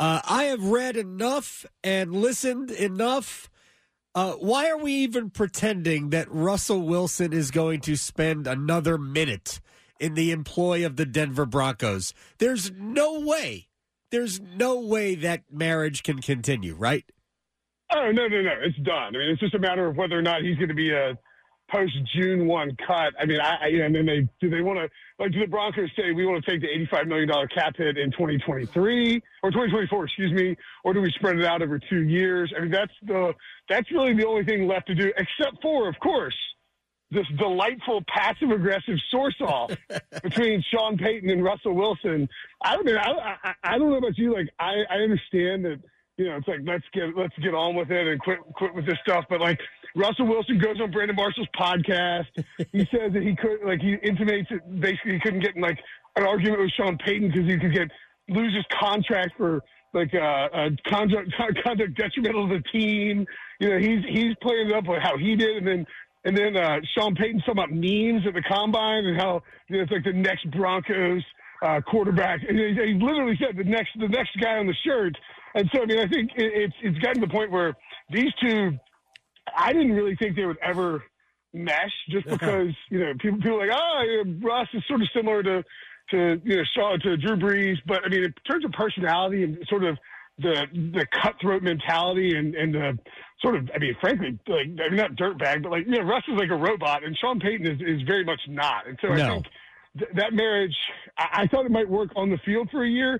I have read enough and listened enough. Why are we even pretending that Russell Wilson is going to spend another minute in the employ of the Denver Broncos? There's no way. There's no way that marriage can continue, right? Oh, no. It's done. I mean, it's just a matter of whether or not he's going to be a post-June 1 cut. I mean, and then do they want to, do the Broncos say we want to take the $85 million cap hit in 2023 or 2024, or do we spread it out over 2 years? I mean, that's really the only thing left to do, except for, of course, this delightful passive-aggressive source-off between Sean Payton and Russell Wilson. I don't know about you. Like, I understand that, it's like, let's get on with it and quit with this stuff. But, Russell Wilson goes on Brandon Marshall's podcast. He says that he intimates that basically he couldn't get in, an argument with Sean Payton because he could lose his contract for, a conduct detrimental to the team. He's playing it up with how he did, and then Sean Payton's talking about memes at the combine and how it's like the next Broncos quarterback. And he literally said the next guy on the shirt. And so, I mean, I think it's gotten to the point where these two, I didn't really think they would ever mesh just because, people are like, Russ is sort of similar to Drew Brees. But, I mean, in terms of personality and sort of the cutthroat mentality and the sort of, I mean, frankly, not dirtbag, but Russ is like a robot and Sean Payton is very much not. And so I think that marriage, I thought it might work on the field for a year.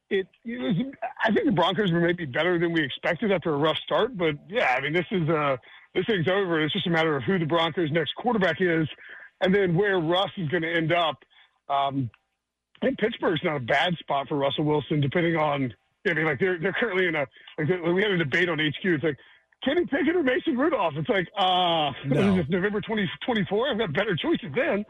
I think the Broncos were maybe better than we expected after a rough start, but yeah, I mean, this thing's over. It's just a matter of who the Broncos' next quarterback is, and then where Russ is going to end up. I think Pittsburgh's not a bad spot for Russell Wilson, depending on. I mean, they're currently in we had a debate on HQ. It's like Kenny Pickett or Mason Rudolph. It's like no. It's November 2024. I've got better choices then.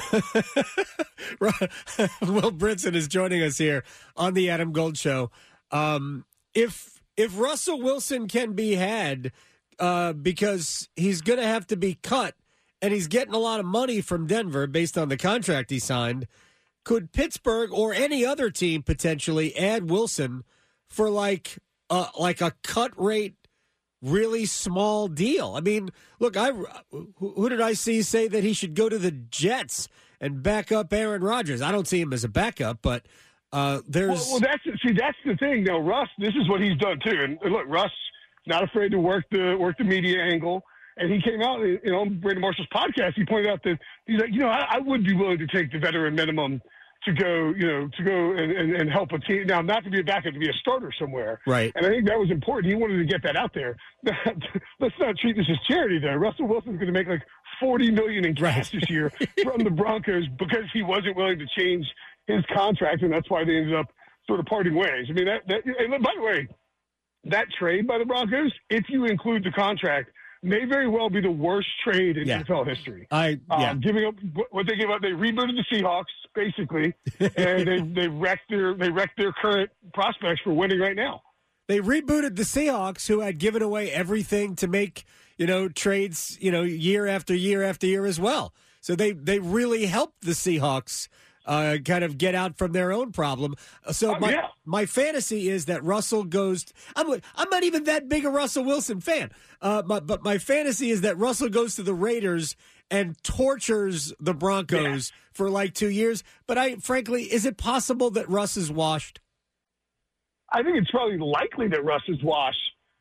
Will Brinson is joining us here on the Adam Gold Show. If Russell Wilson can be had because he's going to have to be cut and he's getting a lot of money from Denver based on the contract he signed, could Pittsburgh or any other team potentially add Wilson for like a cut rate, really small deal? I mean, look, who did I see say that he should go to the Jets and back up Aaron Rodgers? I don't see him as a backup, but there's. Well, that's the thing, though. Russ, this is what he's done too. And look, Russ not afraid to work the media angle. And he came out, on Brandon Marshall's podcast. He pointed out that he's like, I would be willing to take the veteran minimum to go and help a team. Now, not to be a backup, to be a starter somewhere. Right. And I think that was important. He wanted to get that out there. Let's not treat this as charity, though. Russell Wilson's going to make $40 million in cash this year from the Broncos because he wasn't willing to change his contract, and that's why they ended up sort of parting ways. I mean, and by the way, that trade by the Broncos, if you include the contract, may very well be the worst trade in NFL history. Giving up what they gave up, they rebooted the Seahawks basically, and they wrecked their current prospects for winning right now. They rebooted the Seahawks, who had given away everything to make trades year after year after year as well. So they really helped the Seahawks kind of get out from their own problem. So my fantasy is that Russell goes. I'm not even that big a Russell Wilson fan, but my fantasy is that Russell goes to the Raiders and tortures the Broncos for 2 years. But frankly, is it possible that Russ is washed? I think it's probably likely that Russ is washed.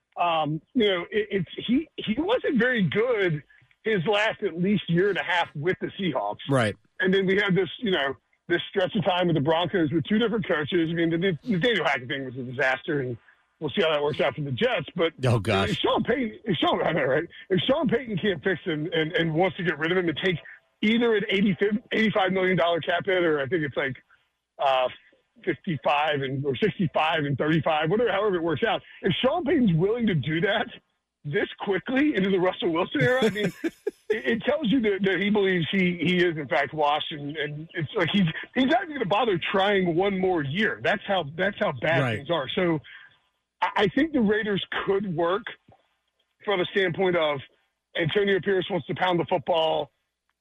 He wasn't very good his last at least year and a half with the Seahawks, right? And then we had this stretch of time with the Broncos with two different coaches. I mean, the Daniel Hackett thing was a disaster, and we'll see how that works out for the Jets. But if Sean Payton can't fix him and wants to get rid of him and take either an $85 million cap hit, or I think it's 55 or 65 and 35, however it works out. If Sean Payton's willing to do that this quickly into the Russell Wilson era, I mean, it tells you that he believes he is in fact washed, and it's like he's not even going to bother trying one more year. That's how bad things are. So I think the Raiders could work from a standpoint of Antonio Pierce wants to pound the football.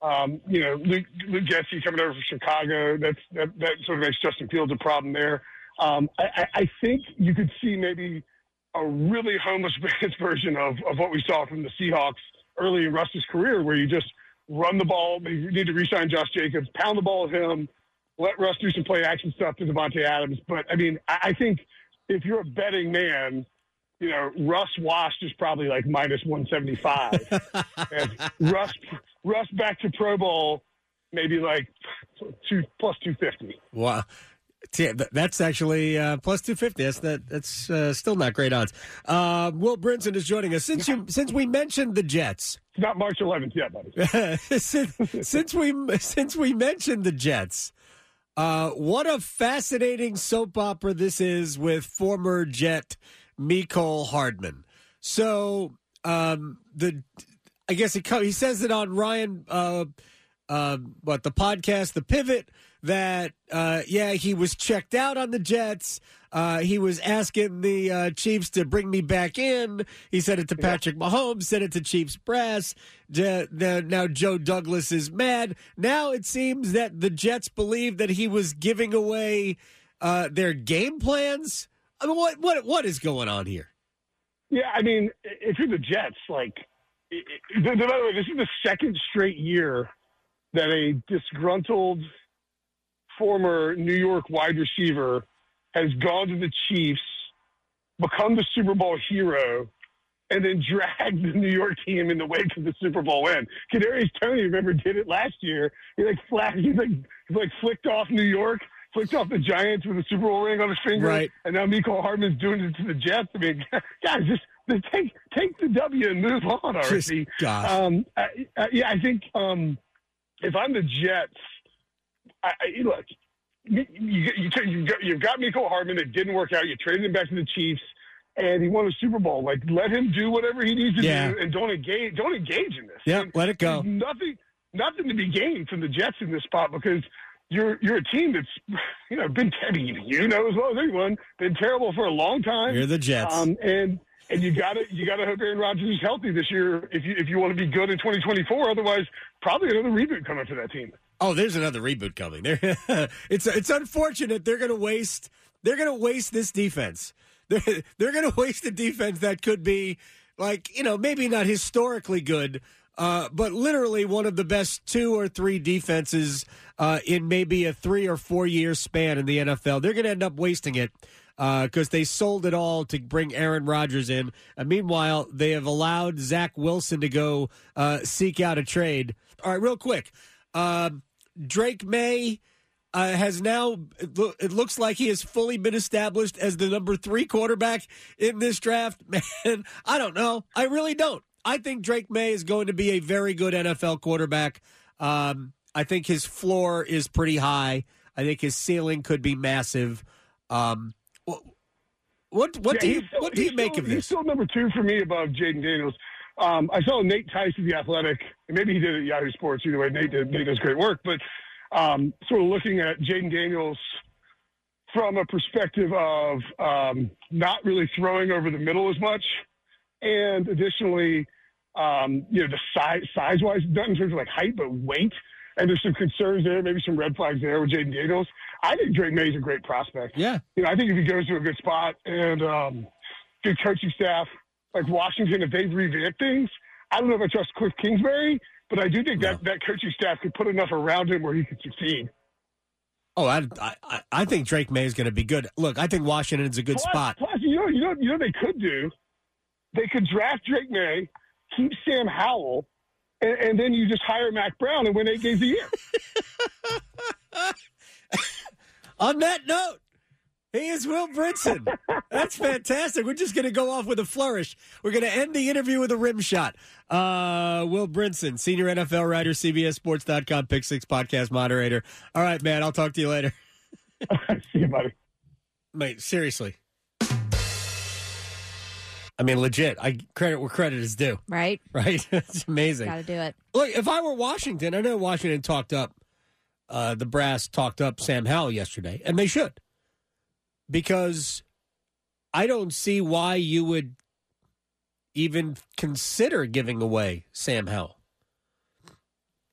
Luke Getsy coming over from Chicago. That sort of makes Justin Fields a problem there. I think you could see maybe a really homeless version of what we saw from the Seahawks early in Russ's career, where you just run the ball. You need to re-sign Josh Jacobs, pound the ball at him, let Russ do some play action stuff to Devontae Adams. But, I mean, I think if you're a betting man, you know, Russ washed is probably like minus 175. And Russ back to Pro Bowl, maybe like plus 250. Wow. That's actually plus 250. That's still not great odds. Will Brinson is joining us. Since we mentioned the Jets, it's not March 11th yet, buddy. since we mentioned the Jets, what a fascinating soap opera this is with former Jet Mecole Hardman. So I guess he says it on Ryan the podcast, The Pivot, that he was checked out on the Jets. He was asking the Chiefs to bring me back in. He said it to Patrick Mahomes, said it to Chiefs brass. Now Joe Douglas is mad. Now it seems that the Jets believe that he was giving away their game plans. I mean, what is going on here? Yeah, I mean, if you're the Jets, like, by the way, this is the second straight year that a disgruntled former New York wide receiver has gone to the Chiefs, become the Super Bowl hero, and then dragged the New York team in the wake of the Super Bowl win. Kadarius Toney, remember, did it last year. He flicked off New York, flicked off the Giants with a Super Bowl ring on his finger, right. And now Mecole Hardman's doing it to the Jets. I mean, guys, just take the W and move on already. I think if I'm the Jets, look, you've got Mecole Hardman that didn't work out. You traded him back to the Chiefs, and he won a Super Bowl. Like, let him do whatever he needs to do, and don't engage in this. Yeah, let it go. Nothing to be gained from the Jets in this spot, because you're a team that's been as well as anyone, been terrible for a long time. You're the Jets, and you gotta hope Aaron Rodgers is healthy this year if you want to be good in 2024. Otherwise, probably another reboot coming for that team. Oh, there's another reboot coming. It's unfortunate they're going to waste this defense. They're going to waste a defense that could be, like, maybe not historically good, but literally one of the best 2 or 3 defenses in maybe a 3 or 4 year span in the NFL. They're going to end up wasting it because they sold it all to bring Aaron Rodgers in. Meanwhile, they have allowed Zach Wilson to go seek out a trade. All right, real quick. Drake May has now, it looks like he has fully been established as the number 3 quarterback in this draft. Man, I don't know. I really don't. I think Drake May is going to be a very good NFL quarterback. I think his floor is pretty high. I think his ceiling could be massive. What do you make of this? He's still number 2 for me above Jaden Daniels. I saw Nate Tice of The Athletic, and maybe he did it at Yahoo Sports. Either way, Nate does great work. But sort of looking at Jaden Daniels from a perspective of not really throwing over the middle as much, and additionally, the size-wise, not in terms of like height, but weight. And there's some concerns there, maybe some red flags there with Jaden Daniels. I think Drake May is a great prospect. Yeah. I think if he goes to a good spot and good coaching staff, like Washington, if they revamp things, I don't know if I trust Cliff Kingsbury, but I do think that coaching staff could put enough around him where he could succeed. Oh, I think Drake May is going to be good. Look, I think Washington's a good spot. Plus, you know they could do? They could draft Drake May, keep Sam Howell, and then you just hire Mac Brown and win 8 games a year. On that note, he is Will Brinson. That's fantastic. We're just going to go off with a flourish. We're going to end the interview with a rim shot. Will Brinson, senior NFL writer, CBSSports.com, Pick Six podcast moderator. All right, man, I'll talk to you later. See you, buddy. Mate, seriously. I mean, legit. I credit where credit is due. Right? Right? It's amazing. Got to do it. Look, if I were Washington, I know Washington talked up, the brass talked up Sam Howell yesterday, and they should. Because I don't see why you would even consider giving away Sam Howell.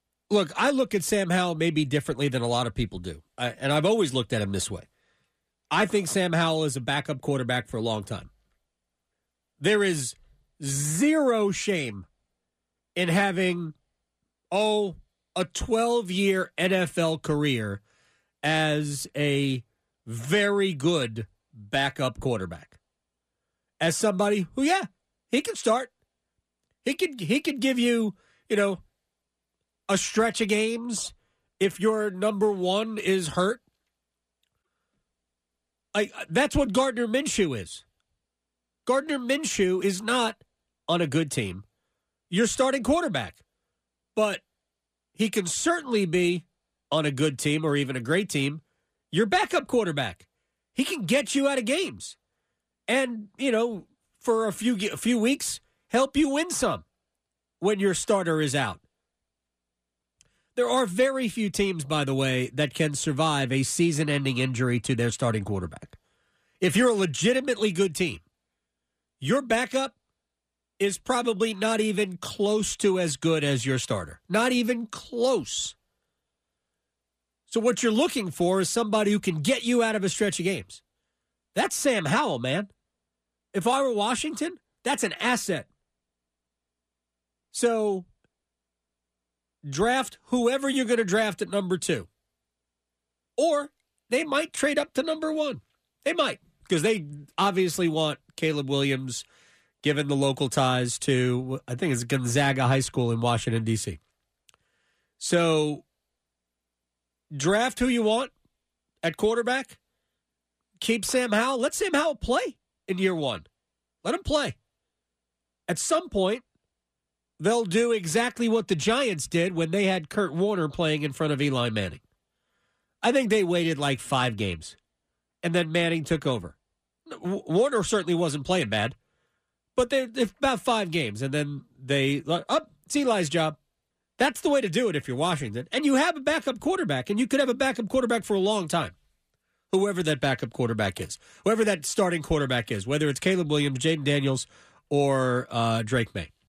Look, I look at Sam Howell maybe differently than a lot of people do. And I've always looked at him this way. I think Sam Howell is a backup quarterback for a long time. There is zero shame in having, a 12-year NFL career as a very good backup quarterback. As somebody who, he can start. He could give you, a stretch of games if your number one is hurt. That's what Gardner Minshew is. Gardner Minshew is not on a good team your starting quarterback, but he can certainly be on a good team or even a great team your backup quarterback. He can get you out of games and, for a few weeks, help you win some when your starter is out. There are very few teams, by the way, that can survive a season-ending injury to their starting quarterback. If you're a legitimately good team, your backup is probably not even close to as good as your starter. Not even close. So what you're looking for is somebody who can get you out of a stretch of games. That's Sam Howell, man. If I were Washington, that's an asset. So draft whoever you're going to draft at number 2. Or they might trade up to number 1. They might, because they obviously want Caleb Williams, given the local ties to, I think it's Gonzaga High School in Washington, D.C. So draft who you want at quarterback. Keep Sam Howell. Let Sam Howell play in year 1. Let him play. At some point, they'll do exactly what the Giants did when they had Kurt Warner playing in front of Eli Manning. I think they waited like 5 games, and then Manning took over. Warner certainly wasn't playing bad, but they're about 5 games, and then it's Eli's job. That's the way to do it if you're Washington. And you have a backup quarterback, and you could have a backup quarterback for a long time. Whoever that backup quarterback is, whoever that starting quarterback is, whether it's Caleb Williams, Jaden Daniels, or Drake May.